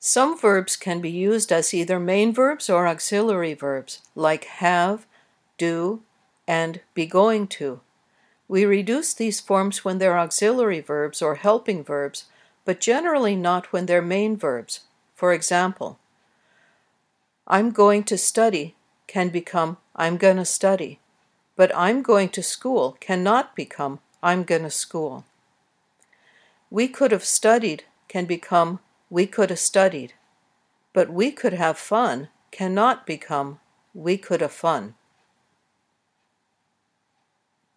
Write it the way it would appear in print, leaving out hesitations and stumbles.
Some verbs can be used as either main verbs or auxiliary verbs, like have, do, and be going to. We reduce these forms when they're auxiliary verbs or helping verbs, but generally not when they're main verbs. For example, I'm going to study can become I'm gonna study, but I'm going to school cannot become I'm gonna school. We could have studied can become we could have studied, but we could have fun cannot become we could have fun.